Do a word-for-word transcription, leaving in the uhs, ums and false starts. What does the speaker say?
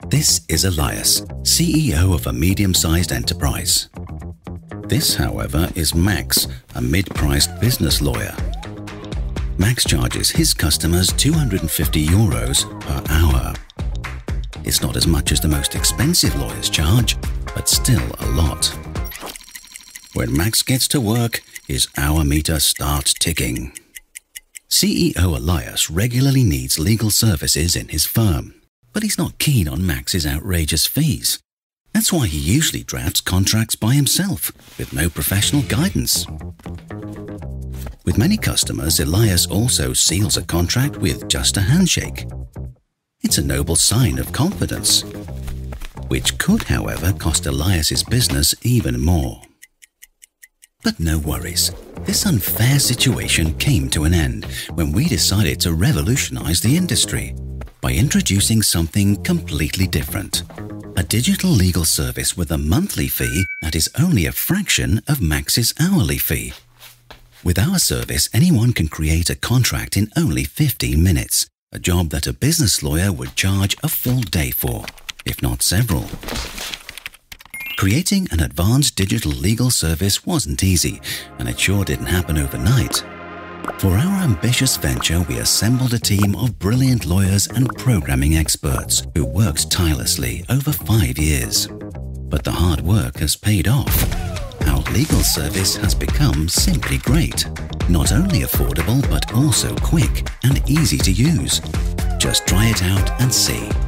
This is Elias, C E O of a medium-sized enterprise. This, however, is Max, a mid-priced business lawyer. Max charges his customers two hundred fifty euros per hour. It's not as much as the most expensive lawyers charge, but still a lot. When Max gets to work, his hour meter starts ticking. C E O Elias regularly needs legal services in his firm, but he's not keen on Max's outrageous fees. That's why he usually drafts contracts by himself, with no professional guidance. With many customers, Elias also seals a contract with just a handshake. It's a noble sign of confidence, which could, however, cost Elias's business even more. But no worries. This unfair situation came to an end when we decided to revolutionize the industry by introducing something completely different. A digital legal service with a monthly fee that is only a fraction of Max's hourly fee. With our service, anyone can create a contract in only fifteen minutes, a job that a business lawyer would charge a full day for, if not several. Creating an advanced digital legal service wasn't easy, and it sure didn't happen overnight. For our ambitious venture, we assembled a team of brilliant lawyers and programming experts who worked tirelessly over five years. But the hard work has paid off. Our legal service has become simply great. Not only affordable, but also quick and easy to use. Just try it out and see.